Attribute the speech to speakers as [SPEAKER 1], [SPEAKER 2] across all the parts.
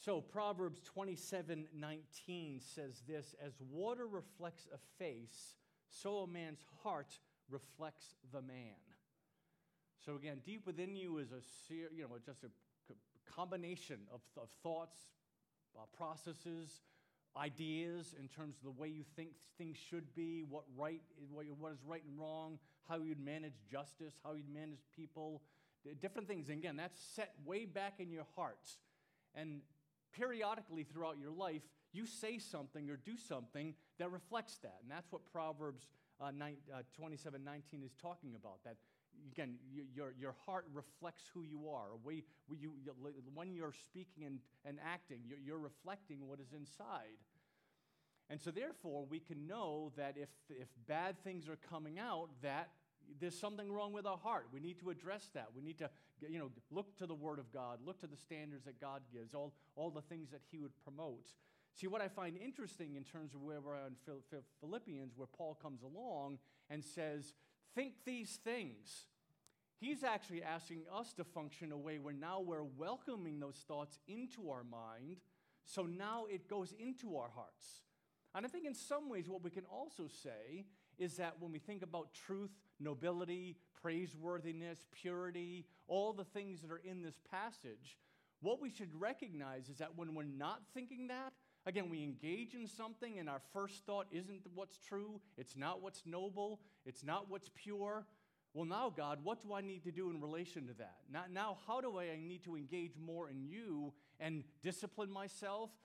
[SPEAKER 1] So Proverbs 27:19 says this, as water reflects a face, so a man's heart reflects the man. So again, deep within you is just a combination of thoughts, processes, ideas in terms of the way you think things should be, what is right and wrong, how you'd manage justice, how you'd manage people, different things. And again, that's set way back in your hearts. And periodically throughout your life, you say something or do something that reflects that. And that's what Proverbs 27:19 is talking about. That, again, your heart reflects who you are. When you're speaking and acting, you're reflecting what is inside. And so therefore, we can know that if bad things are coming out, that there's something wrong with our heart. We need to address that. We need to, look to the Word of God, look to the standards that God gives, all the things that He would promote. See, what I find interesting in terms of where we're in Philippians, where Paul comes along and says, think these things. He's actually asking us to function a way where now we're welcoming those thoughts into our mind, so now it goes into our hearts. And I think in some ways what we can also say is that when we think about truth, nobility, praiseworthiness, purity, all the things that are in this passage, what we should recognize is that when we're not thinking that, again, we engage in something and our first thought isn't what's true, it's not what's noble, it's not what's pure. Well, now, God, what do I need to do in relation to that? Now, how do I need to engage more in you and discipline myself,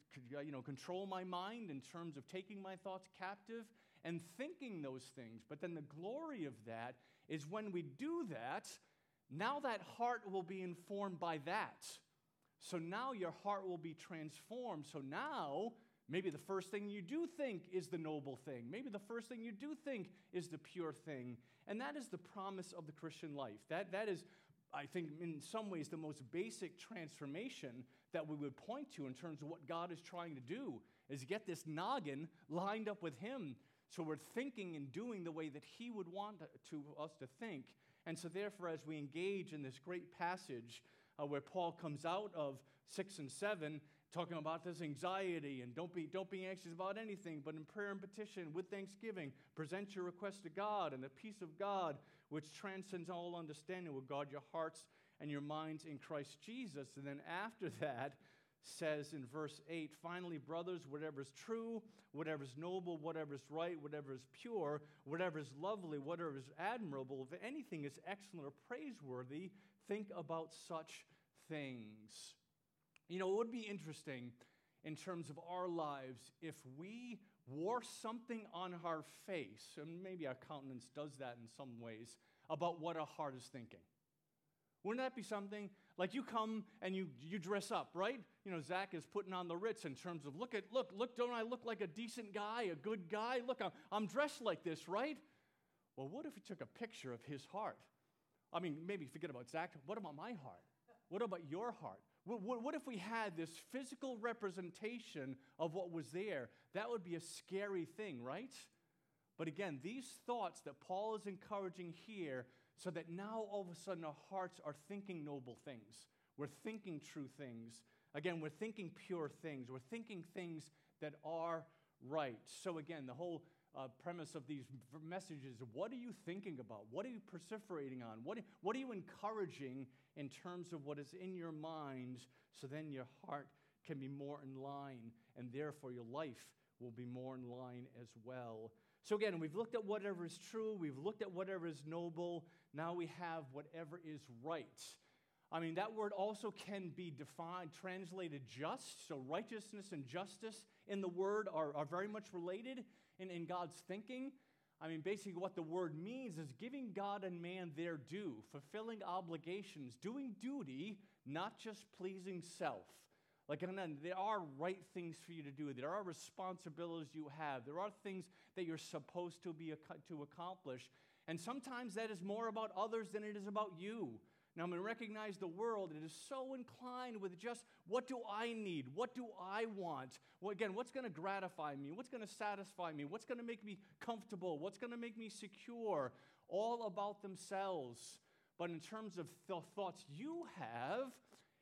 [SPEAKER 1] control my mind in terms of taking my thoughts captive and thinking those things? But then the glory of that is when we do that, now that heart will be informed by that. So now your heart will be transformed. So now, maybe the first thing you do think is the noble thing. Maybe the first thing you do think is the pure thing. And that is the promise of the Christian life. That is, I think, in some ways, the most basic transformation that we would point to in terms of what God is trying to do, is get this noggin lined up with Him so we're thinking and doing the way that He would want us to think. And so therefore, as we engage in this great passage where Paul comes out of 6 and 7, talking about this anxiety and don't be anxious about anything, but in prayer and petition with thanksgiving, present your request to God, and the peace of God, which transcends all understanding, will guard your hearts and your minds in Christ Jesus. And then after that, says in verse 8, finally, brothers, whatever is true, whatever is noble, whatever is right, whatever is pure, whatever is lovely, whatever is admirable, if anything is excellent or praiseworthy, think about such things. It would be interesting in terms of our lives if we wore something on our face, and maybe our countenance does that in some ways, about what our heart is thinking. Wouldn't that be something? Like you come and you dress up, right? Zach is putting on the Ritz in terms of, look, don't I look like a decent guy, a good guy? Look, I'm dressed like this, right? Well, what if we took a picture of his heart? I mean, maybe forget about Zach. What about my heart? What about your heart? What if we had this physical representation of what was there? That would be a scary thing, right? But again, these thoughts that Paul is encouraging here, so that now all of a sudden our hearts are thinking noble things. We're thinking true things. Again, we're thinking pure things. We're thinking things that are right. So again, the whole premise of these messages, what are you thinking about? What are you perseverating on? What are you encouraging in terms of what is in your mind, so then your heart can be more in line, and therefore your life will be more in line as well. So again, we've looked at whatever is true, we've looked at whatever is noble, now we have whatever is right. I mean, that word also can be defined, translated just, so righteousness and justice in the word are very much related in God's thinking. I mean, basically what the word means is giving God and man their due, fulfilling obligations, doing duty, not just pleasing self. Like, and then there are right things for you to do. There are responsibilities you have. There are things that you're supposed to accomplish. And sometimes that is more about others than it is about you. Now, I'm going to recognize the world. It is so inclined with just, what do I need? What do I want? Well, again, what's going to gratify me? What's going to satisfy me? What's going to make me comfortable? What's going to make me secure? All about themselves. But in terms of the thoughts you have,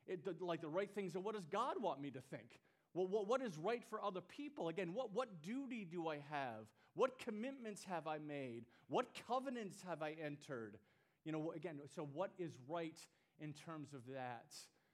[SPEAKER 1] like the right things, and what does God want me to think? Well, what is right for other people? Again, what duty do I have? What commitments have I made? What covenants have I entered? Again, so what is right in terms of that?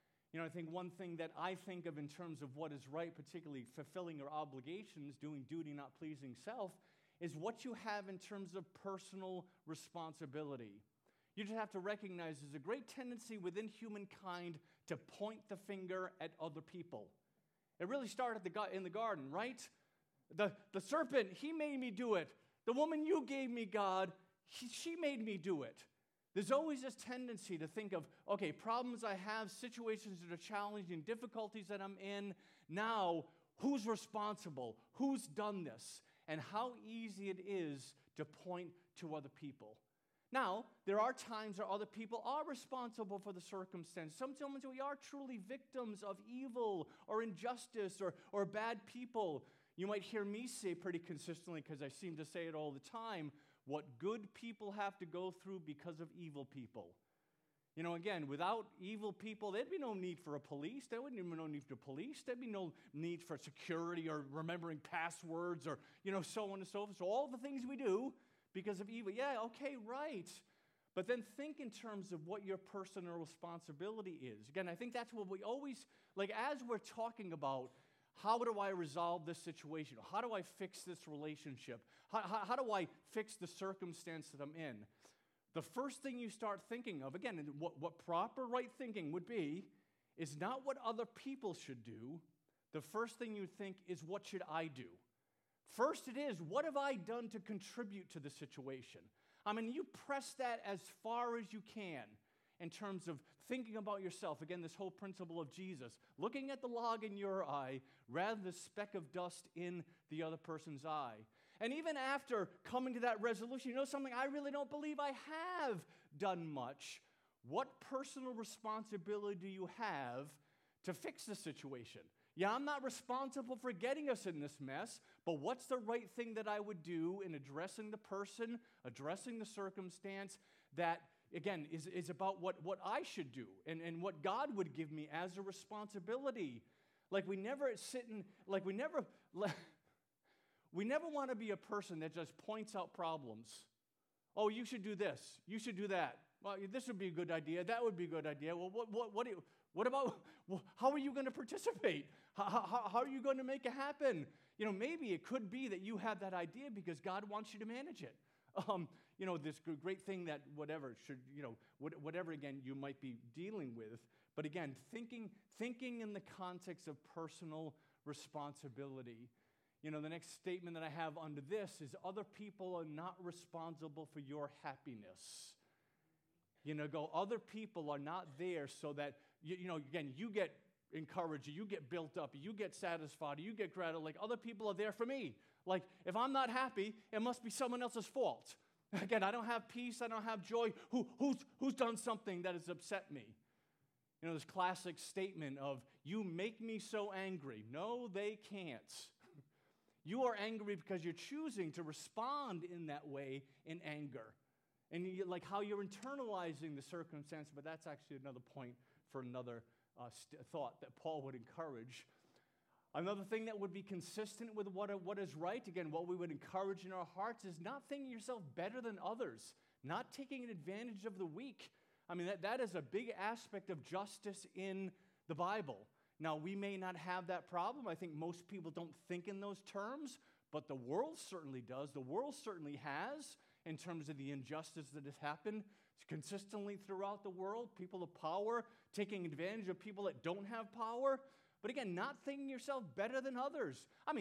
[SPEAKER 1] I think one thing that I think of in terms of what is right, particularly fulfilling your obligations, doing duty, not pleasing self, is what you have in terms of personal responsibility. You just have to recognize there's a great tendency within humankind to point the finger at other people. It really started in the garden, right? The serpent, he made me do it. The woman you gave me, God, she made me do it. There's always this tendency to think of, okay, problems I have, situations that are challenging, difficulties that I'm in. Now, who's responsible? Who's done this? And how easy it is to point to other people. Now, there are times where other people are responsible for the circumstance. Sometimes we are truly victims of evil or injustice or bad people. You might hear me say pretty consistently, because I seem to say it all the time, what good people have to go through because of evil people. Again, without evil people, there'd be no need for a police. There wouldn't be no need for police. There'd be no need for security or remembering passwords or, so on and so forth. So all the things we do because of evil, yeah, okay, right. But then think in terms of what your personal responsibility is. Again, I think that's what we always, as we're talking about, how do I resolve this situation? How do I fix this relationship? How do I fix the circumstance that I'm in? The first thing you start thinking of, again, what proper right thinking would be, is not what other people should do. The first thing you think is, what should I do? First it is, what have I done to contribute to the situation? You press that as far as you can in terms of thinking about yourself. Again, this whole principle of Jesus, looking at the log in your eye rather than the speck of dust in the other person's eye. And even after coming to that resolution, something, I really don't believe I have done much. What personal responsibility do you have to fix the situation? Yeah, I'm not responsible for getting us in this mess, but what's the right thing that I would do in addressing the person, addressing the circumstance that, again, is about what I should do and what God would give me as a responsibility. We never want to be a person that just points out problems. Oh, you should do this. You should do that. Well, this would be a good idea. That would be a good idea. Well, what about, how are you going to participate? How are you going to make it happen? Maybe it could be that you have that idea because God wants you to manage it. This great thing that whatever again you might be dealing with. But again, thinking in the context of personal responsibility. The next statement that I have under this is, other people are not responsible for your happiness. Other people are not there so that, again, you get encouraged, you get built up, you get satisfied, you get gratified. Other people are there for me. If I'm not happy, it must be someone else's fault. Again, I don't have peace, I don't have joy. Who's done something that has upset me? This classic statement of, you make me so angry. No, they can't. You are angry because you're choosing to respond in that way in anger. And how you're internalizing the circumstance, but that's actually another point for another thought that Paul would encourage. Another thing that would be consistent with what is right, again, what we would encourage in our hearts, is not thinking yourself better than others, not taking advantage of the weak. That is a big aspect of justice in the Bible. Now, we may not have that problem. I think most people don't think in those terms, but the world certainly does. The world certainly has, in terms of the injustice that has happened consistently throughout the world. People of power taking advantage of people that don't have power. But again, not thinking yourself better than others.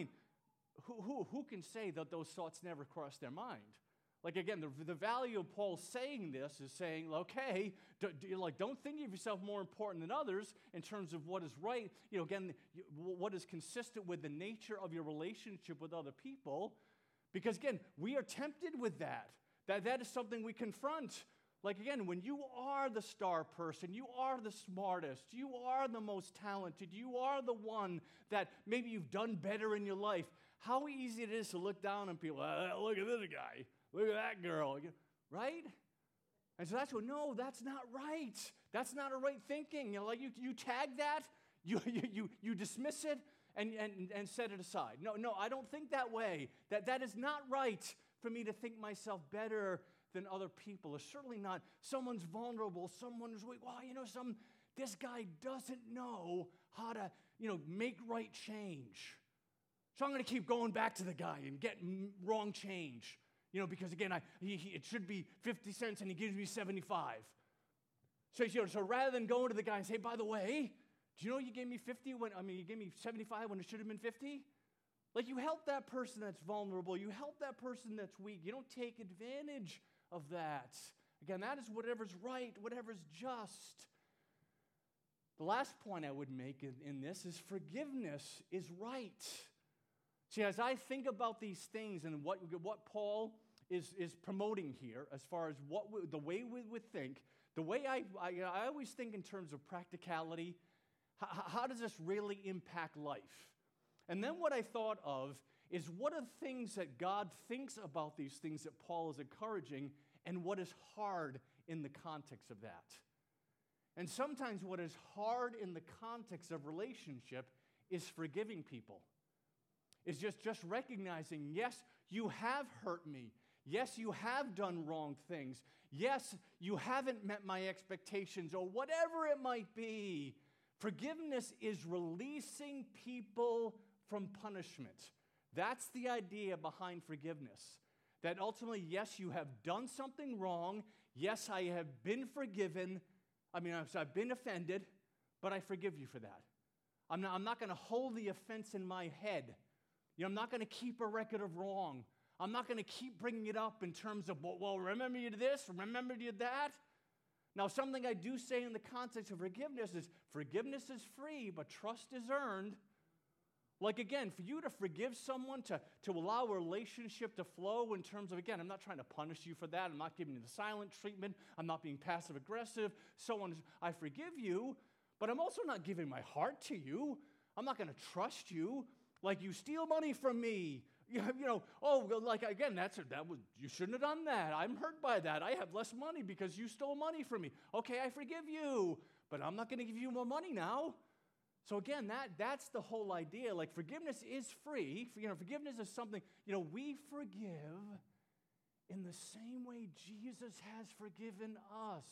[SPEAKER 1] Who can say that those thoughts never cross their mind? Again, the value of Paul saying this is saying, okay, don't think of yourself more important than others in terms of what is right. Again, what is consistent with the nature of your relationship with other people. Because again, we are tempted with that. That is something we confront. Again, when you are the star person, you are the smartest, you are the most talented, you are the one that maybe you've done better in your life, how easy it is to look down on people. Look at this guy. Look at that girl. Right? And so that's what, no, that's not right. That's not a right thinking. Like you tag that, you dismiss it, and set it aside. No, I don't think that way. That is not right for me to think myself better than other people. Or certainly not someone's vulnerable, someone's weak. Well, this guy doesn't know how to, make right change. So I'm going to keep going back to the guy and get wrong change. Because again, it should be 50 cents and he gives me 75. So rather than going to the guy and say, by the way, do you know you gave me 50 you gave me 75 when it should have been 50? Like, you help that person that's vulnerable. You help that person that's weak. You don't take advantage of that. Again, that is whatever's right, whatever's just. The last point I would make in this is forgiveness is right. See, as I think about these things and what Paul is promoting here, as far as the way we would think, the way I always think in terms of practicality, how does this really impact life? And then what I thought of is, what are things that God thinks about these things that Paul is encouraging, and what is hard in the context of that? And sometimes what is hard in the context of relationship is forgiving people. It's just recognizing, yes, you have hurt me. Yes, you have done wrong things. Yes, you haven't met my expectations, or whatever it might be. Forgiveness is releasing people from punishment. That's the idea behind forgiveness. That ultimately, yes, you have done something wrong. Yes, I have been forgiven. I've been offended, but I forgive you for that. I'm not going to hold the offense in my head. I'm not going to keep a record of wrong. I'm not going to keep bringing it up in terms of, well, remember you did this, remember you did that. Now, something I do say in the context of forgiveness is free, but trust is earned. Like, again, for you to forgive someone, to allow a relationship to flow in terms of, again, I'm not trying to punish you for that. I'm not giving you the silent treatment. I'm not being passive-aggressive. So on. I forgive you, but I'm also not giving my heart to you. I'm not going to trust you. Like, you steal money from me. You shouldn't have done that. I'm hurt by that. I have less money because you stole money from me. Okay, I forgive you, but I'm not going to give you more money now. So again, that's the whole idea. Like, forgiveness is free. Forgiveness is something, we forgive in the same way Jesus has forgiven us.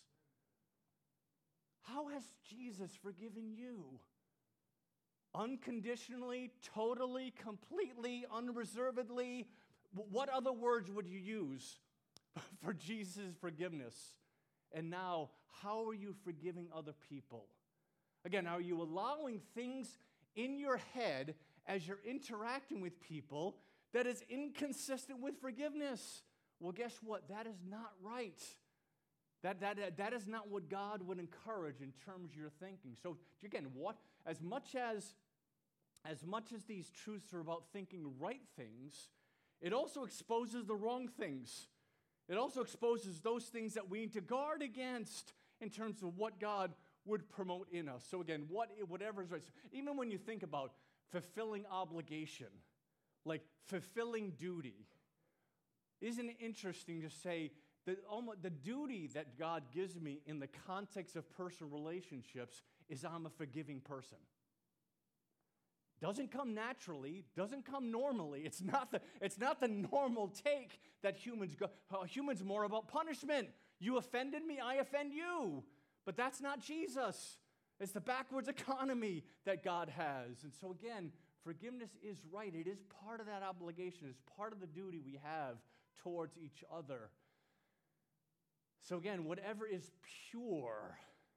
[SPEAKER 1] How has Jesus forgiven you? Unconditionally, totally, completely, unreservedly. What other words would you use for Jesus' forgiveness? And now, how are you forgiving other people? Again, are you allowing things in your head as you're interacting with people that is inconsistent with forgiveness? Well, guess what? That is not right. That is not what God would encourage in terms of your thinking. So again, as much as these truths are about thinking right things, it also exposes the wrong things. It also exposes those things that we need to guard against in terms of what God would promote in us. So again, whatever is right. Even when you think about fulfilling obligation, like fulfilling duty, isn't it interesting to say that the duty that God gives me in the context of personal relationships is I'm a forgiving person. Doesn't come naturally, doesn't come normally. It's not the normal take that humans go. Humans more about punishment. You offended me, I offend you. But that's not Jesus. It's the backwards economy that God has. And so again, forgiveness is right. It is part of that obligation. It's part of the duty we have towards each other. So again, whatever is pure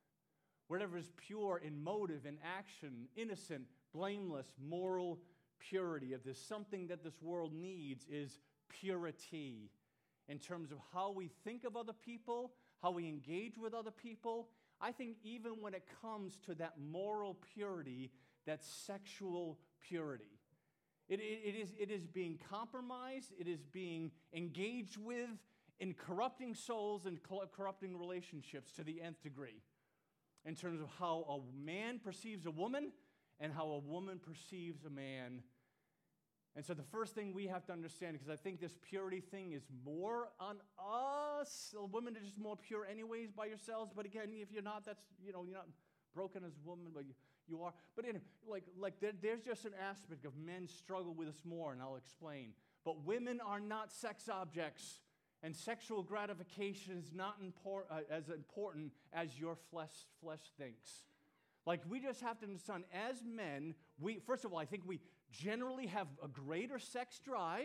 [SPEAKER 1] in motive and action, innocent, blameless, moral purity, if there's something that this world needs, is purity in terms of how we think of other people, how we engage with other people. I think even when it comes to that moral purity, that sexual purity, it is being compromised, it is being engaged with in corrupting souls and corrupting relationships to the nth degree, in terms of how a man perceives a woman and how a woman perceives a man. And so the first thing we have to understand, because I think this purity thing is more on us. Women are just more pure anyways by yourselves. But again, if you're not, that's, you're not broken as a woman, but you are. But anyway, there's just an aspect of men struggle with this more, and I'll explain. But women are not sex objects, and sexual gratification is not as important as your flesh thinks. We just have to understand, as men, first of all, I think we generally have a greater sex drive,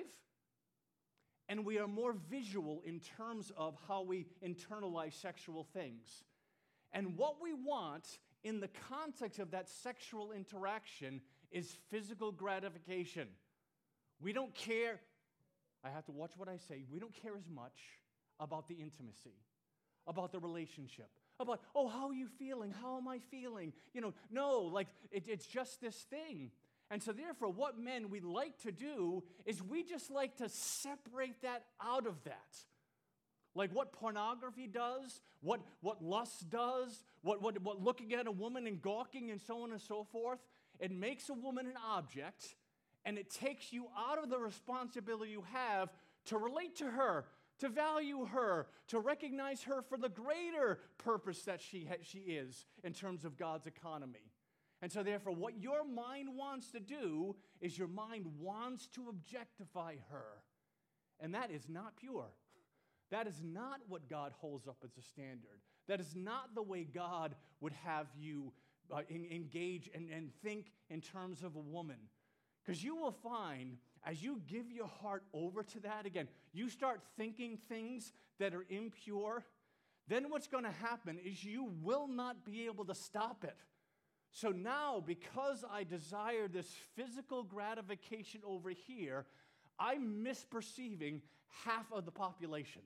[SPEAKER 1] and we are more visual in terms of how we internalize sexual things. And what we want in the context of that sexual interaction is physical gratification. We don't care, I have to watch what I say, we don't care as much about the intimacy, about the relationship, about, how are you feeling? How am I feeling? No, it's just this thing. And so therefore, what men we like to do is we just like to separate that out of that. Like what pornography does, what lust does, what looking at a woman and gawking and so on and so forth. It makes a woman an object, and it takes you out of the responsibility you have to relate to her, to value her, to recognize her for the greater purpose that she is in terms of God's economy. And so therefore, what your mind wants to do is your mind wants to objectify her. And that is not pure. That is not what God holds up as a standard. That is not the way God would have you engage and think in terms of a woman. Because you will find, as you give your heart over to that, again, you start thinking things that are impure, then what's going to happen is you will not be able to stop it. So now, because I desire this physical gratification over here, I'm misperceiving half of the population.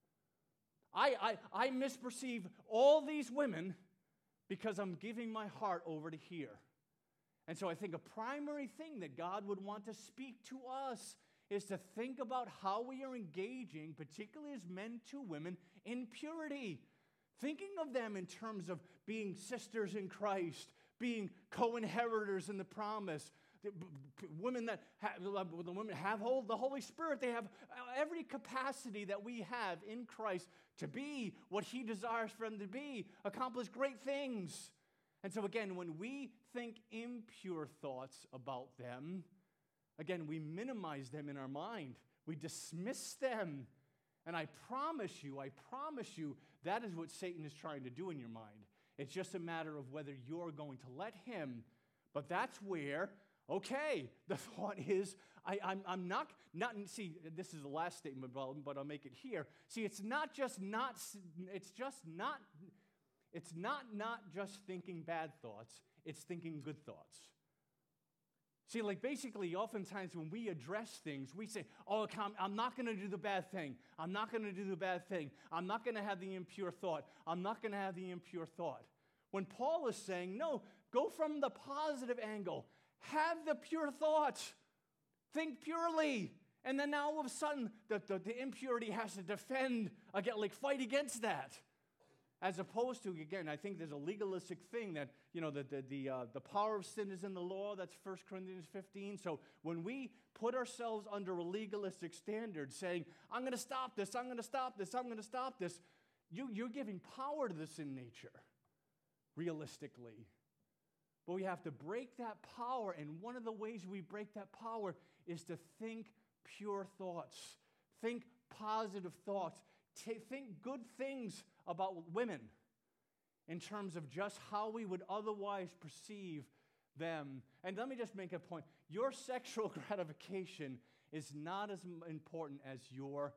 [SPEAKER 1] I misperceive all these women because I'm giving my heart over to here. And so I think a primary thing that God would want to speak to us is to think about how we are engaging, particularly as men to women, in purity. Thinking of them in terms of being sisters in Christ, being co-inheritors in the promise. Women that have the Holy Spirit, they have every capacity that we have in Christ to be what He desires for them to be, accomplish great things. And so again, when we think impure thoughts about them, again, we minimize them in our mind. We dismiss them. And I promise you, that is what Satan is trying to do in your mind. It's just a matter of whether you're going to let him. But that's where, okay, the thought is, I'm not, see, this is the last statement, but I'll make it here. See, it's not just thinking bad thoughts, it's thinking good thoughts. See, basically, oftentimes when we address things, we say, I'm not going to do the bad thing. I'm not going to do the bad thing. I'm not going to have the impure thought. I'm not going to have the impure thought. When Paul is saying, no, go from the positive angle. Have the pure thought. Think purely. And then now all of a sudden, the impurity has to defend, fight against that. As opposed to, again, I think there's a legalistic thing that, the power of sin is in the law. That's 1 Corinthians 15. So when we put ourselves under a legalistic standard saying, I'm going to stop this, I'm going to stop this, I'm going to stop this, you're giving power to the sin nature, realistically. But we have to break that power, and one of the ways we break that power is to think pure thoughts, think positive thoughts, think good things about women in terms of just how we would otherwise perceive them. And let me just make a point. Your sexual gratification is not as important as your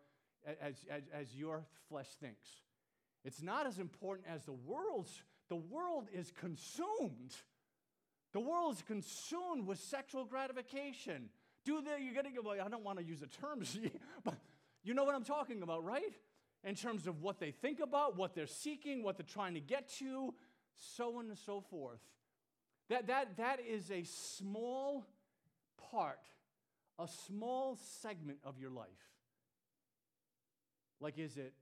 [SPEAKER 1] flesh thinks. It's not as important as the world's. The world is consumed. The world is consumed with sexual gratification. You're going to go, I don't want to use the terms, but you know what I'm talking about, right? In terms of what they think about, what they're seeking, what they're trying to get to, so on and so forth. That is a small part, a small segment of your life. Is it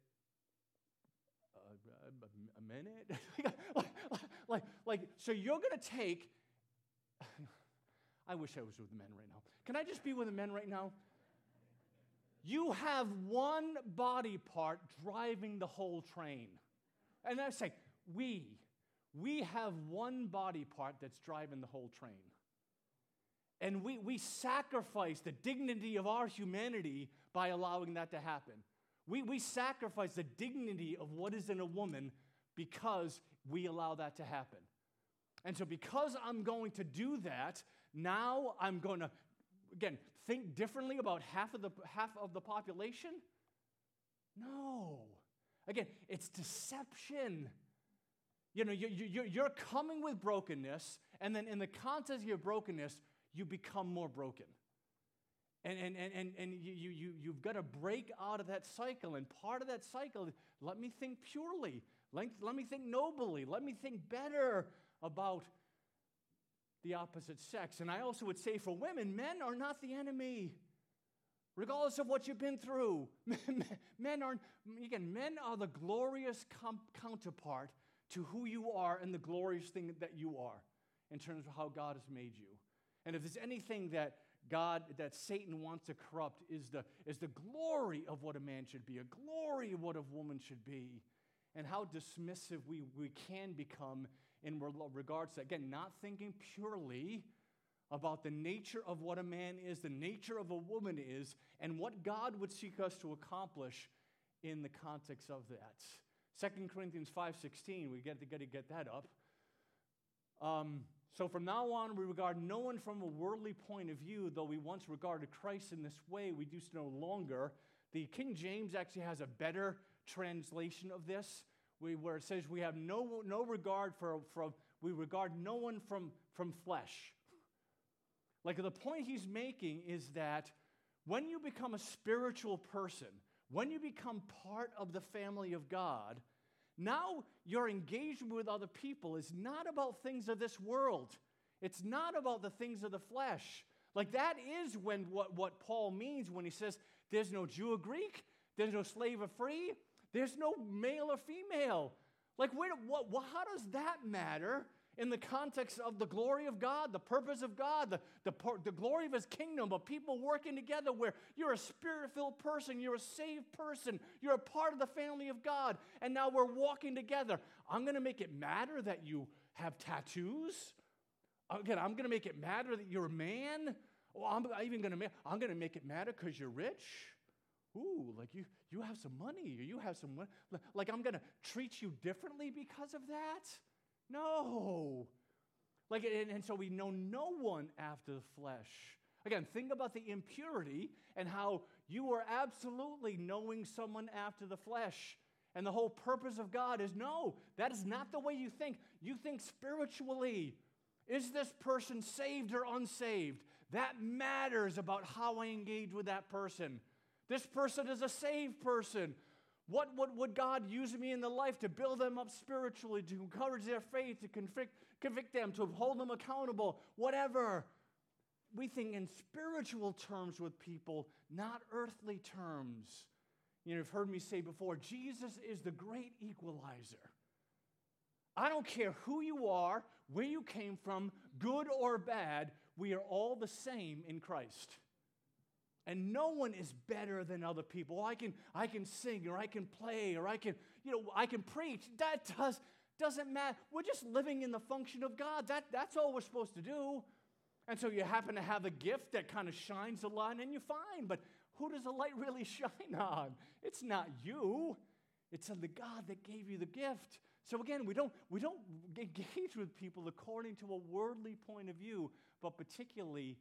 [SPEAKER 1] a minute? So you're going to take, I wish I was with the men right now. Can I just be with the men right now? You have one body part driving the whole train. And I say, we have one body part that's driving the whole train. And we sacrifice the dignity of our humanity by allowing that to happen. We sacrifice the dignity of what is in a woman because we allow that to happen. And so because I'm going to do that, now I'm going to, again, think differently about half of the population? No. Again, it's deception. You know, you're coming with brokenness, and then in the context of your brokenness, you become more broken. And you've got to break out of that cycle. And part of that cycle, let me think purely. Let me think nobly. Let me think better about the opposite sex. And I also would say for women, men are not the enemy. Regardless of what you've been through, men are the glorious counterpart to who you are and the glorious thing that you are in terms of how God has made you. And if there's anything that Satan wants to corrupt is the glory of what a man should be, a glory of what a woman should be, and how dismissive we can become in regards to, again, not thinking purely about the nature of what a man is, the nature of a woman is, and what God would seek us to accomplish in the context of that. 2 Corinthians 5:16, we got to get that up. So from now on, we regard no one from a worldly point of view, though we once regarded Christ in this way, we do so no longer. The King James actually has a better translation of this, where it says we have no regard we regard no one from flesh. Like the point he's making is that when you become a spiritual person, when you become part of the family of God, now your engagement with other people is not about things of this world. It's not about the things of the flesh. Like that is what Paul means when he says there's no Jew or Greek, there's no slave or free, there's no male or female. Like how does that matter in the context of the glory of God, the purpose of God, the glory of His kingdom, of people working together where you're a spirit-filled person, you're a saved person, you're a part of the family of God, and now we're walking together. I'm going to make it matter that you have tattoos. Again, I'm going to make it matter that you're a man. Well, I'm going to make it matter because you're rich. Ooh, like you have some money, or you have some money. Like I'm going to treat you differently because of that? No. And so we know no one after the flesh. Again, think about the impurity and how you are absolutely knowing someone after the flesh. And the whole purpose of God is, no, that is not the way you think. You think spiritually. Is this person saved or unsaved? That matters about how I engage with that person. This person is a saved person. What would God use me in the life to build them up spiritually, to encourage their faith, to convict them, to hold them accountable, whatever. We think in spiritual terms with people, not earthly terms. You know, you've heard me say before, Jesus is the great equalizer. I don't care who you are, where you came from, good or bad, we are all the same in Christ. And no one is better than other people. I can sing, or I can play, or I can preach. That doesn't matter. We're just living in the function of God. That's all we're supposed to do. And so you happen to have a gift that kind of shines a light, and you're fine. But who does the light really shine on? It's not you. It's on the God that gave you the gift. So again, we don't engage with people according to a worldly point of view, but particularly.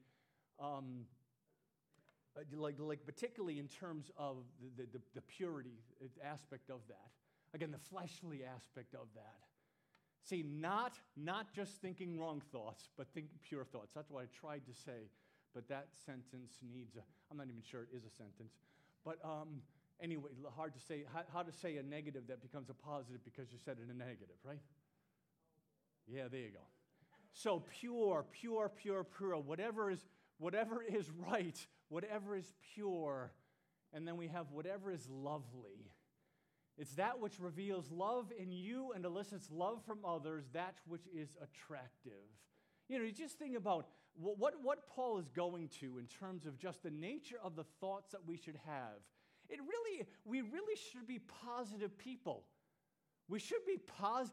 [SPEAKER 1] Particularly in terms of the purity aspect of that. Again, the fleshly aspect of that. See, not just thinking wrong thoughts, but thinking pure thoughts. That's what I tried to say, but that sentence needs I'm not even sure it is a sentence. But anyway, hard to say, how to say a negative that becomes a positive because you said it in a negative, right? Yeah, there you go. So pure, whatever is right, whatever is pure, and then we have whatever is lovely. It's that which reveals love in you and elicits love from others, that which is attractive. You just think about what Paul is going to in terms of just the nature of the thoughts that we should have. We really should be positive people. We should be positive.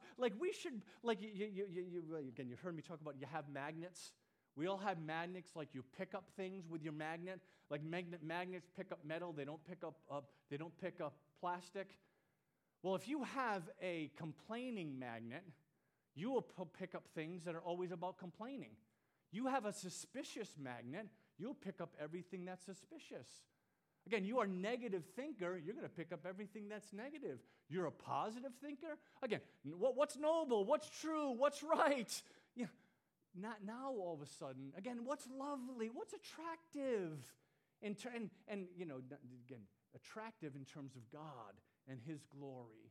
[SPEAKER 1] Again, you've heard me talk about you have magnets. We all have magnets, like you pick up things with your magnet. Like magnets pick up metal, they don't pick up plastic. Well, if you have a complaining magnet, you will pick up things that are always about complaining. You have a suspicious magnet, you'll pick up everything that's suspicious. Again, you are a negative thinker, you're going to pick up everything that's negative. You're a positive thinker, again, what's noble, what's true, what's right? Not now all of a sudden. Again, what's lovely, what's attractive? Again, attractive in terms of God and His glory.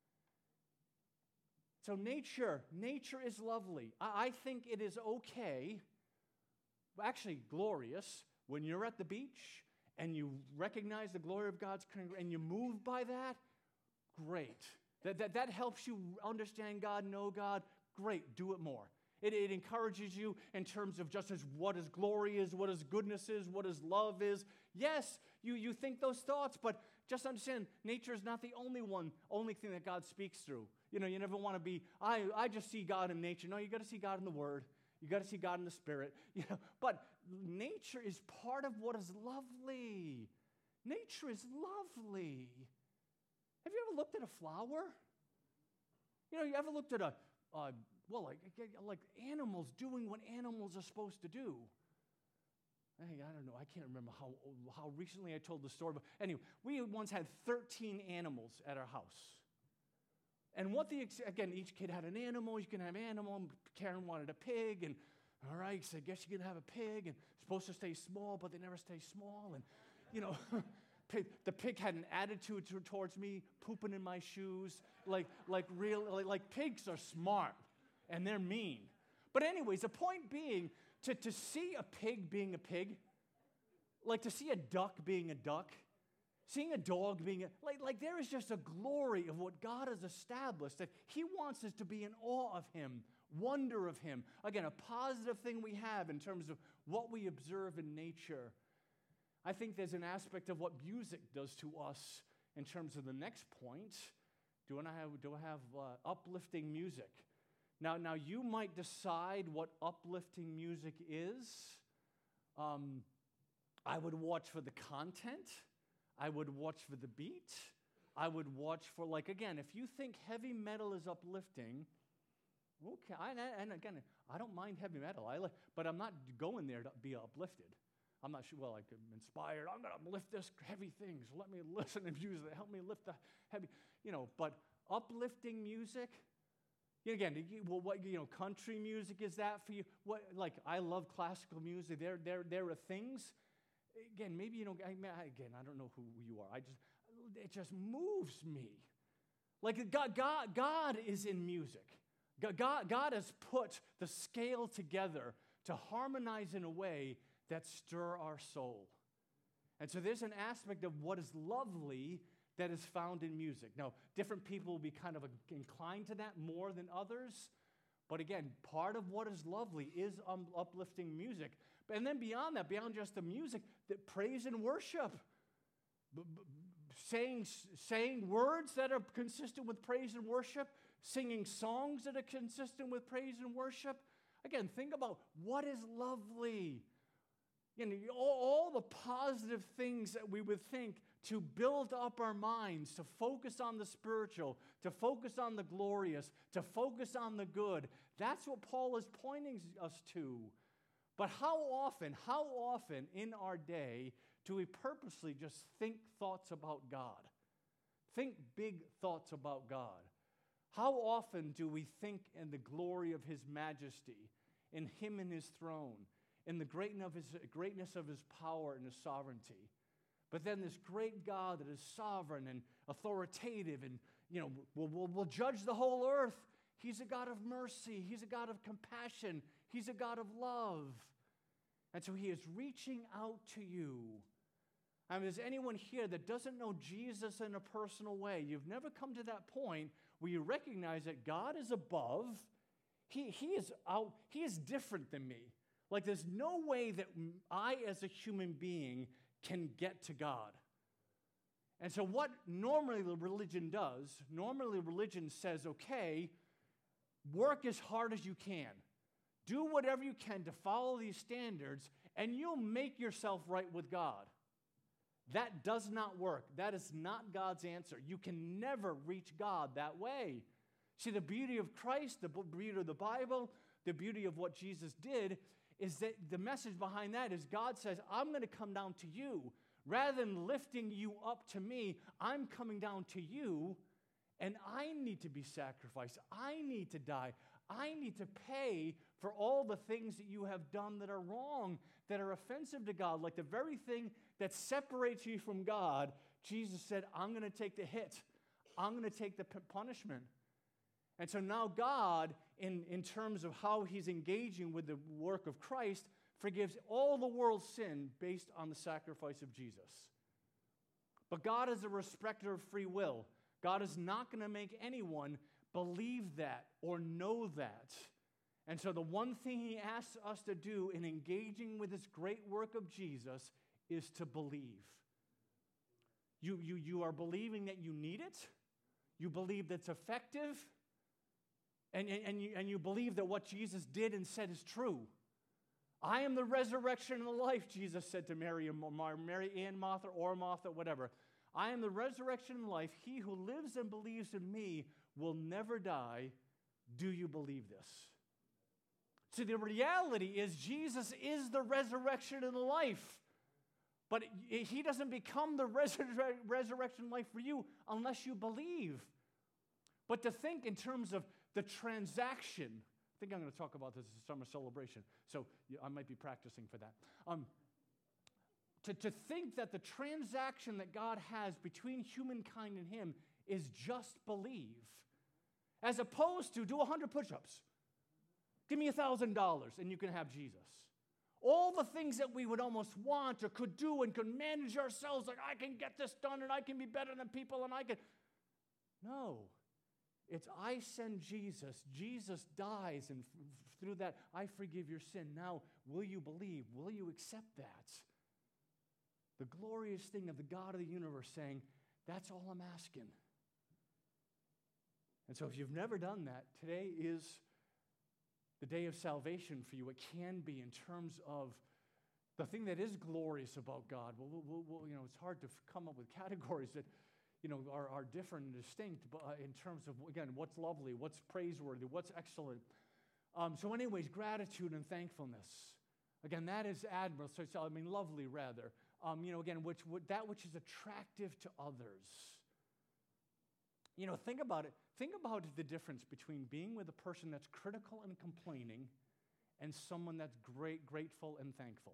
[SPEAKER 1] So nature is lovely. I think it is okay, actually glorious, when you're at the beach and you recognize the glory of God's and you move by that, great. That helps you understand God, know God, great, do it more. It encourages you in terms of just as what His glory is, what His goodness is, what His love is. Yes, you think those thoughts, but just understand, nature is not the only thing that God speaks through. You never want to be, I just see God in nature. No, you got to see God in the Word. You got to see God in the Spirit. But nature is part of what is lovely. Nature is lovely. Have you ever looked at a flower? You ever looked at like animals doing what animals are supposed to do? I don't know. I can't remember how recently I told the story. But anyway, we once had 13 animals at our house. And again, each kid had an animal. You can have an animal. Karen wanted a pig. And all right, so I guess you can have a pig. And it's supposed to stay small, but they never stay small. And, the pig had an attitude towards me, pooping in my shoes. Like pigs are smart, and they're mean. But anyways, the point being, to see a pig being a pig, like to see a duck being a duck, seeing a dog being like there is just a glory of what God has established, that He wants us to be in awe of Him, wonder of Him. Again, a positive thing we have in terms of what we observe in nature. I think there's an aspect of what music does to us in terms of the next point. Do I have uplifting music? Now you might decide what uplifting music is. I would watch for the content. I would watch for the beat. I would watch for, again, if you think heavy metal is uplifting, okay, and again, I don't mind heavy metal, but I'm not going there to be uplifted. I'm not sure, I'm inspired. I'm going to lift this heavy things. Let me listen to music that help me lift the heavy, but uplifting music, again, country music, is that for you? I love classical music. There are things. Again, maybe you don't. I don't know who you are. It just moves me. God is in music. God has put the scale together to harmonize in a way that stir our soul. And so there's an aspect of what is lovely that is found in music. Now, different people will be kind of inclined to that more than others. But again, part of what is lovely is uplifting music. And then beyond that, beyond just the music, that praise and worship. Saying words that are consistent with praise and worship. Singing songs that are consistent with praise and worship. Again, think about what is lovely. All the positive things that we would think to build up our minds, to focus on the spiritual, to focus on the glorious, to focus on the good. That's what Paul is pointing us to. But how often in our day do we purposely just think thoughts about God? Think big thoughts about God. How often do we think in the glory of His majesty, in Him and His throne, in the greatness of His power and His sovereignty? But then this great God that is sovereign and authoritative and, will judge the whole earth. He's a God of mercy. He's a God of compassion. He's a God of love. And so He is reaching out to you. I mean, is anyone here that doesn't know Jesus in a personal way? You've never come to that point where you recognize that God is above. he is out, he is different than me. Like there's no way that I as a human being can get to God. And so what normally religion does, normally religion says, okay, work as hard as you can. Do whatever you can to follow these standards, and you'll make yourself right with God. That does not work. That is not God's answer. You can never reach God that way. See, the beauty of Christ, the beauty of the Bible, the beauty of what Jesus did is that the message behind that is God says, I'm going to come down to you. Rather than lifting you up to me, I'm coming down to you, and I need to be sacrificed. I need to die. I need to pay for all the things that you have done that are wrong, that are offensive to God. Like the very thing that separates you from God, Jesus said, I'm going to take the hit. I'm going to take the punishment. And so now God, in terms of how he's engaging with the work of Christ, forgives all the world's sin based on the sacrifice of Jesus. But God is a respecter of free will. God is not going to make anyone believe that or know that. And so the one thing he asks us to do in engaging with this great work of Jesus is to believe. You are believing that you need it. You believe that's effective. And you believe that what Jesus did and said is true. I am the resurrection and the life, Jesus said to Mary and Martha, or Martha, whatever. I am the resurrection and life. He who lives and believes in me will never die. Do you believe this? See, the reality is Jesus is the resurrection and the life. But he doesn't become the resurrection life for you unless you believe. But to think in terms of the transaction, I think I'm going to talk about this at summer celebration, so I might be practicing for that. To think that the transaction that God has between humankind and him is just believe, as opposed to do 100 push-ups. Give me $1,000 and you can have Jesus. All the things that we would almost want or could do and could manage ourselves, like I can get this done and I can be better than people and I can. No. It's I send Jesus. Jesus dies, and through that, I forgive your sin. Now, will you believe? Will you accept that? The glorious thing of the God of the universe saying, that's all I'm asking. And so if you've never done that, today is the day of salvation for you. It can be in terms of the thing that is glorious about God. It's hard to come up with categories that are different and distinct in terms of, again, what's lovely, what's praiseworthy, what's excellent. So anyways, gratitude and thankfulness. Again, that is admirable. Lovely, rather. Again, that which is attractive to others. Think about it. Think about the difference between being with a person that's critical and complaining and someone that's grateful and thankful.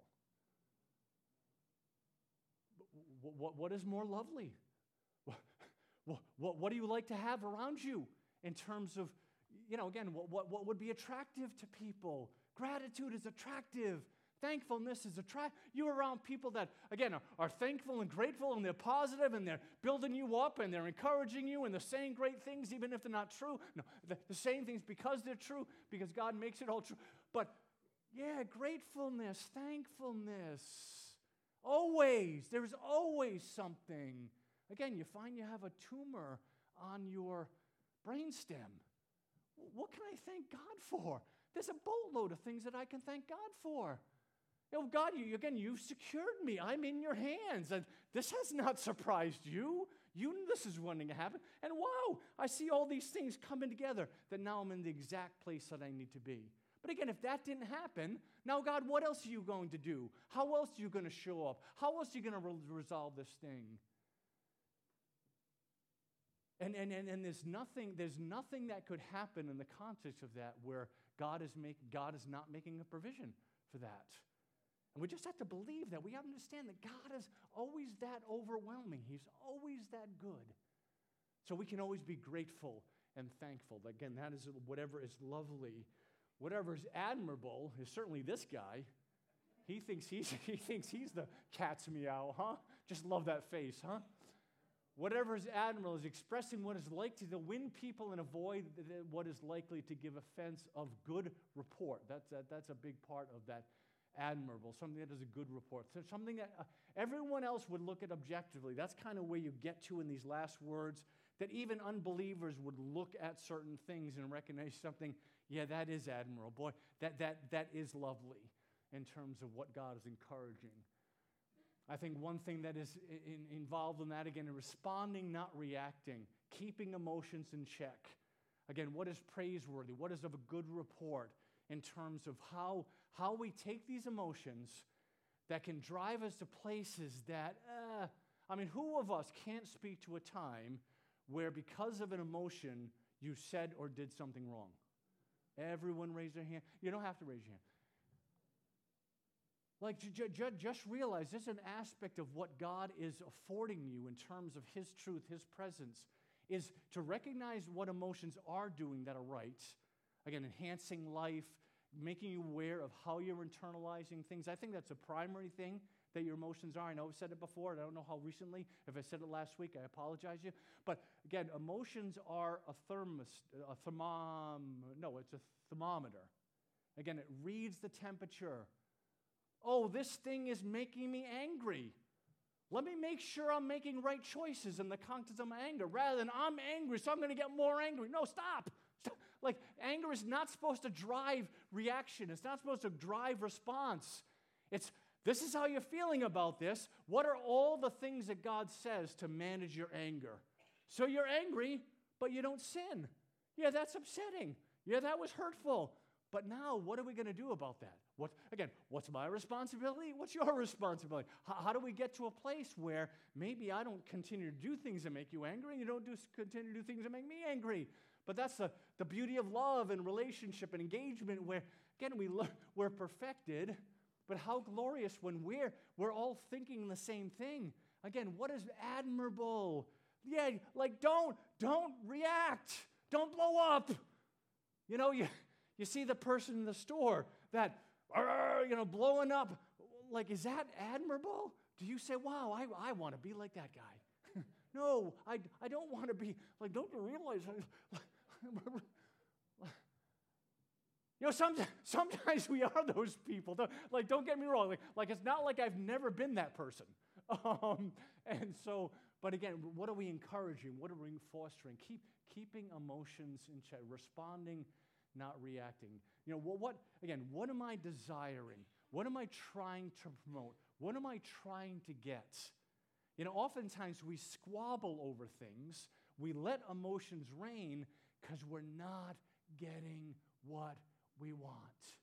[SPEAKER 1] What is more lovely? What do you like to have around you in terms of, again, what would be attractive to people? Gratitude is attractive. Thankfulness is attractive. You're around people that, again, are thankful and grateful, and they're positive, and they're building you up, and they're encouraging you, and they're saying great things even if they're not true. No, they're saying things because they're true, because God makes it all true. But, yeah, gratefulness, thankfulness. Always. There's always something. Again, you find you have a tumor on your brainstem. What can I thank God for? There's a boatload of things that I can thank God for. God, you've secured me. I'm in your hands. And this has not surprised you. You knew this is going to happen. And wow, I see all these things coming together that now I'm in the exact place that I need to be. But again, if that didn't happen, now God, what else are you going to do? How else are you going to show up? How else are you going to resolve this thing? And there's nothing that could happen in the context of that where God is not making a provision for that. And we just have to believe that. We have to understand that God is always that overwhelming. He's always that good. So we can always be grateful and thankful. Again, that is whatever is lovely, whatever is admirable is certainly this guy. He thinks he's the cat's meow, huh? Just love that face, huh? Whatever is admirable is expressing what is likely to win people and avoid what is likely to give offense of good report. That's a big part of that admirable, something that is a good report. So something that everyone else would look at objectively. That's kind of where you get to in these last words, that even unbelievers would look at certain things and recognize something, yeah, that is admirable. Boy, that is lovely in terms of what God is encouraging. I think one thing that is involved in that, again, is responding, not reacting, keeping emotions in check. Again, what is praiseworthy? What is of a good report in terms of how we take these emotions that can drive us to places that, who of us can't speak to a time where because of an emotion you said or did something wrong? Everyone raise their hand. You don't have to raise your hand. Like, just realize there's an aspect of what God is affording you in terms of His truth, His presence, is to recognize what emotions are doing that are right. Again, enhancing life, making you aware of how you're internalizing things. I think that's a primary thing that your emotions are. I know I've said it before, and I don't know how recently. If I said it last week, I apologize to you. But again, emotions are it's a thermometer. Again, it reads the temperature. Oh, this thing is making me angry. Let me make sure I'm making right choices in the context of my anger, rather than I'm angry, so I'm going to get more angry. No, stop. Like, anger is not supposed to drive reaction. It's not supposed to drive response. This is how you're feeling about this. What are all the things that God says to manage your anger? So you're angry, but you don't sin. Yeah, that's upsetting. Yeah, that was hurtful. But now, what are we going to do about that? What's my responsibility? What's your responsibility? How do we get to a place where maybe I don't continue to do things that make you angry, and you don't continue to do things that make me angry? But that's the beauty of love and relationship and engagement, where, again, we're perfected, but how glorious when we're all thinking the same thing. Again, what is admirable? Yeah, like, don't react. Don't blow up. You see the person in the store that, blowing up. Like, is that admirable? Do you say, wow, I want to be like that guy? No, I don't want to be. Like, don't you realize? Sometimes we are those people. Don't get me wrong. Like it's not like I've never been that person. But again, what are we encouraging? What are we fostering? Keeping emotions in check, responding, not reacting. What am I desiring? What am I trying to promote? What am I trying to get? Oftentimes we squabble over things. We let emotions reign because we're not getting what we want.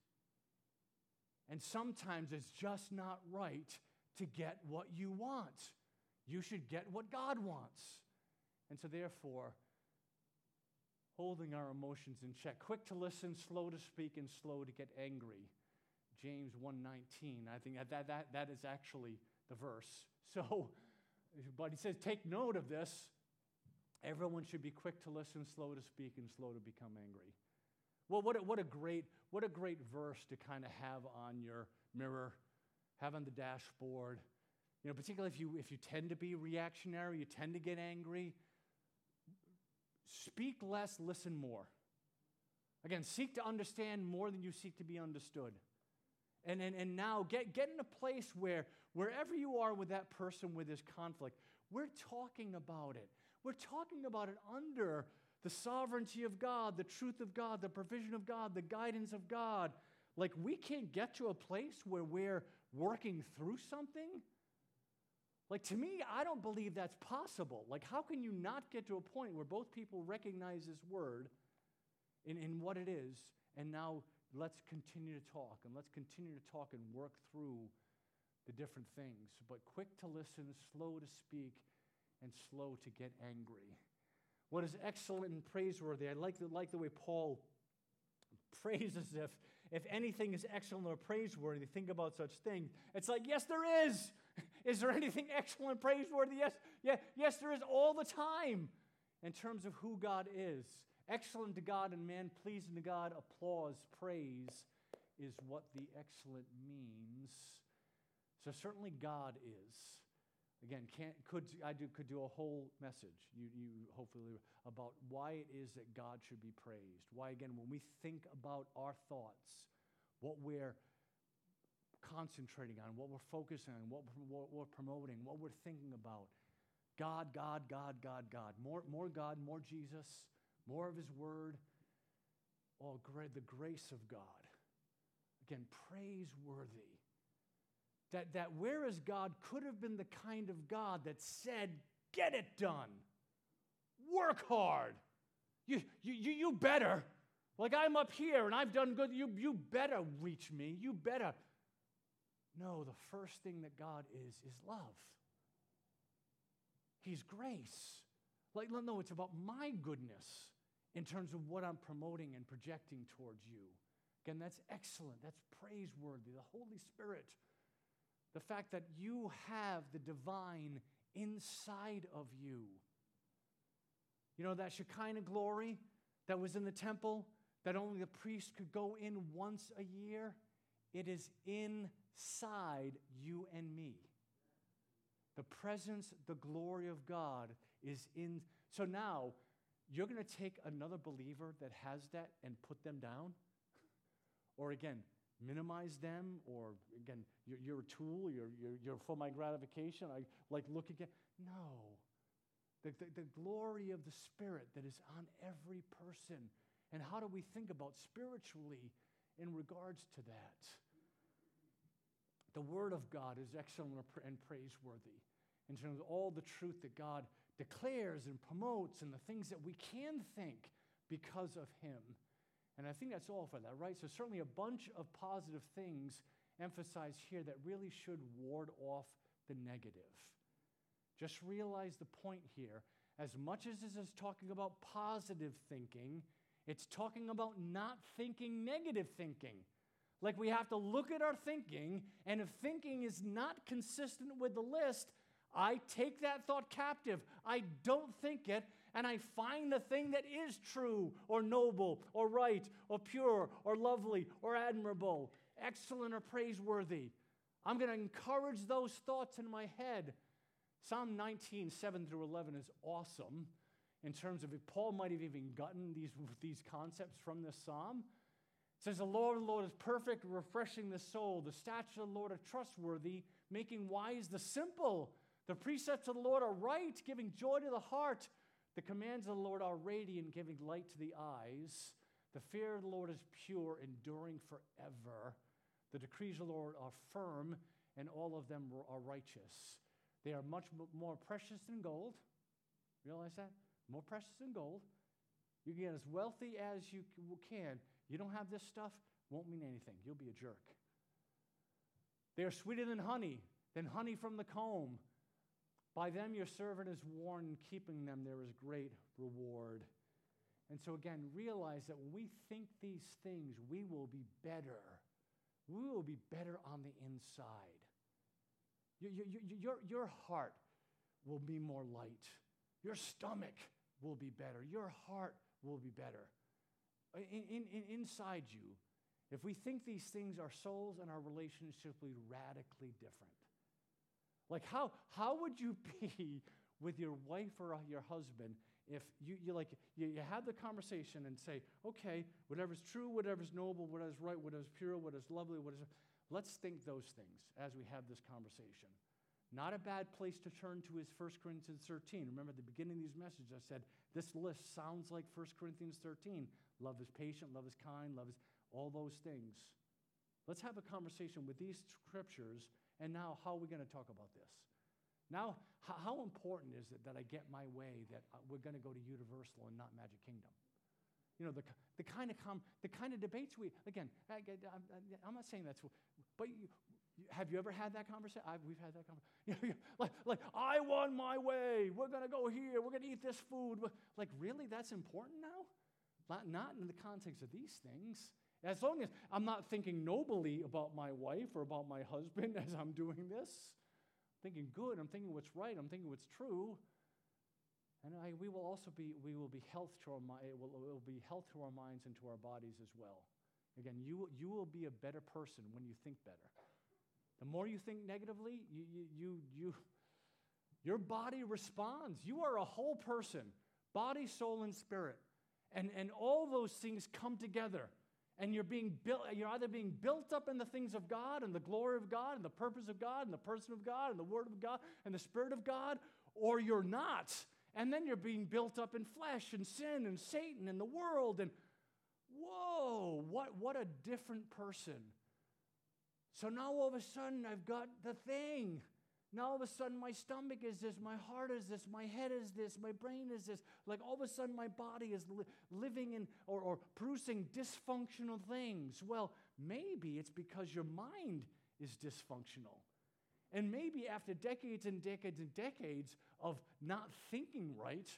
[SPEAKER 1] And sometimes it's just not right to get what you want. You should get what God wants. And so therefore, holding our emotions in check. Quick to listen, slow to speak, and slow to get angry. James 1:19. I think that is actually the verse. So, but he says, take note of this. Everyone should be quick to listen, slow to speak, and slow to become angry. Well, what a great verse to kind of have on your mirror, have on the dashboard. Particularly if you tend to be reactionary, you tend to get angry. Speak less, listen more. Again, seek to understand more than you seek to be understood. And now get in a place where wherever you are with that person with this conflict, we're talking about it. We're talking about it under the sovereignty of God, the truth of God, the provision of God, the guidance of God. Like, we can't get to a place where we're working through something. Like, to me, I don't believe that's possible. Like, how can you not get to a point where both people recognize this word in what it is, and now let's continue to talk, and let's continue to talk and work through the different things. But quick to listen, slow to speak, and slow to get angry. What is excellent and praiseworthy? I like the way Paul praises if anything is excellent or praiseworthy, think about such things. It's like, yes, there is. Is there anything excellent and praiseworthy? Yes, there is all the time in terms of who God is. Excellent to God and man, pleasing to God, applause, praise is what the excellent means. So certainly God is. Again, could do a whole message, you hopefully, about why it is that God should be praised. Why, again, when we think about our thoughts, what we're concentrating on, what we're focusing on, what we're promoting, what we're thinking about. God, God, God, God, God. More God, more Jesus, more of His Word. Oh, the grace of God. Again, praiseworthy. That whereas God could have been the kind of God that said, get it done. Work hard. You better. Like, I'm up here and I've done good. You better reach me. You better. No, the first thing that God is love. He's grace. Like, no, it's about my goodness in terms of what I'm promoting and projecting towards you. Again, that's excellent. That's praiseworthy. The Holy Spirit. The fact that you have the divine inside of you. You know, that Shekinah glory that was in the temple, that only the priest could go in once a year, it is inside you and me. The presence, the glory of God is in. So now, you're going to take another believer that has that and put them down? Or again, minimize them? Or again, you're a tool, you're for my gratification, I like look again. No. The glory of the Spirit that is on every person. And how do we think about spiritually in regards to that? The Word of God is excellent and praiseworthy in terms of all the truth that God declares and promotes and the things that we can think because of Him. And I think that's all for that, right? So certainly a bunch of positive things emphasized here that really should ward off the negative. Just realize the point here. As much as this is talking about positive thinking, it's talking about not thinking negative thinking. Like, we have to look at our thinking, and if thinking is not consistent with the list, I take that thought captive. I don't think it, and I find the thing that is true or noble or right or pure or lovely or admirable, excellent or praiseworthy. I'm going to encourage those thoughts in my head. Psalm 19, 7 through 11 is awesome in terms of, Paul might have even gotten these concepts from this psalm. It says, the Lord is perfect, refreshing the soul. The statutes of the Lord are trustworthy, making wise the simple. The precepts of the Lord are right, giving joy to the heart. The commands of the Lord are radiant, giving light to the eyes. The fear of the Lord is pure, enduring forever. The decrees of the Lord are firm, and all of them are righteous. They are much more precious than gold. Realize that? More precious than gold. You can get as wealthy as you can. You don't have this stuff, won't mean anything. You'll be a jerk. They are sweeter than honey from the comb. By them your servant is warned, keeping them there is great reward. And so again, realize that when we think these things, we will be better. We will be better on the inside. Your heart will be more light. Your stomach will be better. Your heart will be better. Inside you, if we think these things, our souls and our relationships will be radically different. Like, how would you be with your wife or your husband if you have the conversation and say, okay, whatever's true, whatever's noble, whatever's right, whatever's pure, whatever's lovely, let's think those things as we have this conversation. Not a bad place to turn to is 1 Corinthians 13. Remember, at the beginning of these messages, I said, this list sounds like 1 Corinthians 13. Love is patient, love is kind, love is all those things. Let's have a conversation with these scriptures, and now how are we going to talk about this? Now, how important is it that I get my way, that we're going to go to Universal and not Magic Kingdom? You know, the kind of debates again, I'm not saying that's, but have you ever had that conversation? We've had that conversation. like, I want my way. We're going to go here. We're going to eat this food. Like, really? That's important now? Not in the context of these things. As long as I'm not thinking nobly about my wife or about my husband as I'm doing this. I'm thinking good. I'm thinking what's right. I'm thinking what's true. And we will be health to our mind. It will be health to our minds and to our bodies as well. Again, you will be a better person when you think better. The more you think negatively, your body responds. You are a whole person, body, soul, and spirit. And all those things come together. And you're either being built up in the things of God and the glory of God and the purpose of God and the person of God and the word of God and the spirit of God, or you're not. And then you're being built up in flesh and sin and Satan and the world. And whoa, what a different person. So now all of a sudden I've got the thing. Now all of a sudden my stomach is this, my heart is this, my head is this, my brain is this. Like all of a sudden my body is living in or producing dysfunctional things. Well, maybe it's because your mind is dysfunctional. And maybe after decades and decades and decades of not thinking right,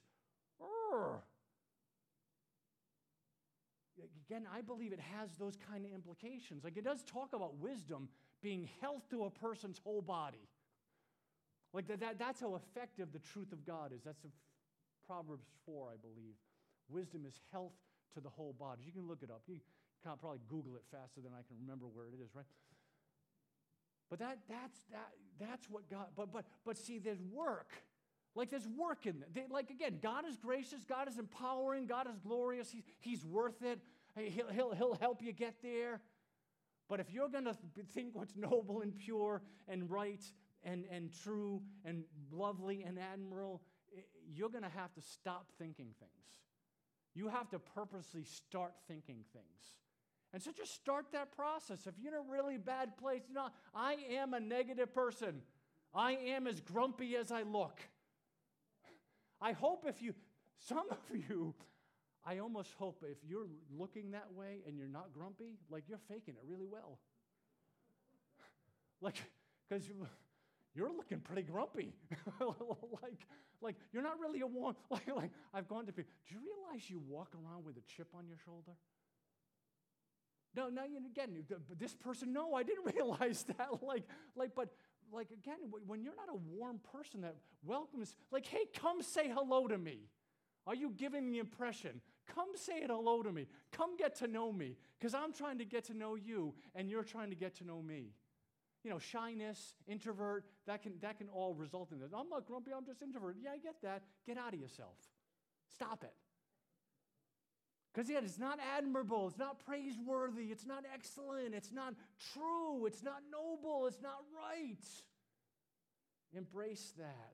[SPEAKER 1] again, I believe it has those kind of implications. Like it does talk about wisdom being health to a person's whole body. Like that's how effective the truth of God is. That's Proverbs 4, I believe. Wisdom is health to the whole body. You can look it up. You can't probably Google it faster than I can remember where it is, right? But that's what God. But see, there's work. Like there's work in it. Like again, God is gracious. God is empowering. God is glorious. He's worth it. He'll help you get there. But if you're going to think what's noble and pure and right and true and lovely and admirable, you're going to have to stop thinking things. You have to purposely start thinking things. And so just start that process. If you're in a really bad place, I am a negative person. I am as grumpy as I look. I hope some of you, I almost hope if you're looking that way and you're not grumpy, like you're faking it really well. Like, because you're looking pretty grumpy. like you're not really a warm, like I've gone to people, do you realize you walk around with a chip on your shoulder? No, again, this person, no, I didn't realize that. But again, when you're not a warm person that welcomes, like, hey, come say hello to me. Are you giving the impression? Come say hello to me. Come get to know me, because I'm trying to get to know you, and you're trying to get to know me. Shyness, introvert, that can all result in this. I'm not grumpy, I'm just introvert. Yeah, I get that. Get out of yourself. Stop it. Because yet it's not admirable, it's not praiseworthy, it's not excellent, it's not true, it's not noble, it's not right. Embrace that.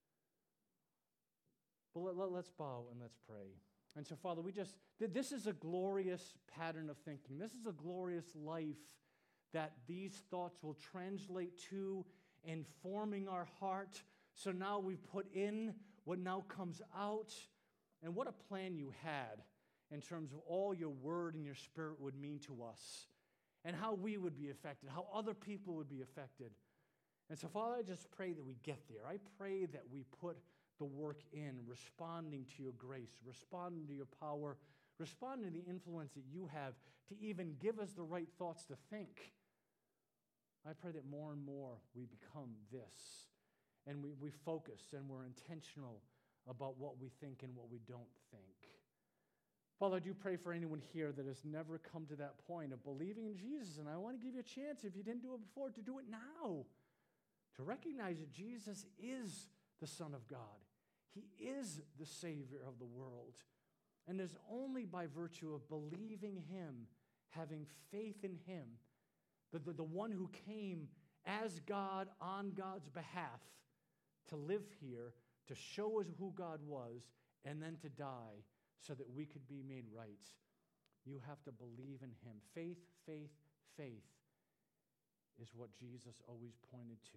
[SPEAKER 1] But let's bow and let's pray. And so, Father, this is a glorious pattern of thinking. This is a glorious life that these thoughts will translate to, informing our heart. So now we've put in what now comes out. And what a plan you had in terms of all your word and your spirit would mean to us, and how we would be affected, how other people would be affected. And so, Father, I just pray that we get there. I pray that we put the work in, responding to your grace, responding to your power, responding to the influence that you have to even give us the right thoughts to think. I pray that more and more we become this, and we focus and we're intentional about what we think and what we don't think. Father, I do pray for anyone here that has never come to that point of believing in Jesus, and I want to give you a chance, if you didn't do it before, to do it now, to recognize that Jesus is the Son of God. He is the Savior of the world, and it's only by virtue of believing Him, having faith in Him, the one who came as God on God's behalf to live here, to show us who God was, and then to die so that we could be made right. You have to believe in Him. Faith, faith, faith is what Jesus always pointed to.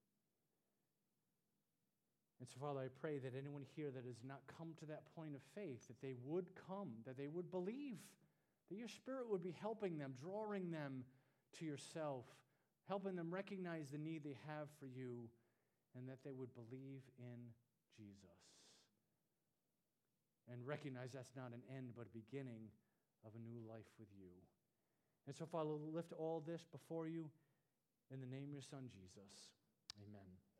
[SPEAKER 1] And so, Father, I pray that anyone here that has not come to that point of faith, that they would come, that they would believe, that your Spirit would be helping them, drawing them to yourself, helping them recognize the need they have for you, and that they would believe in Jesus. And recognize that's not an end, but a beginning of a new life with you. And so, Father, lift all this before you in the name of your Son, Jesus. Amen.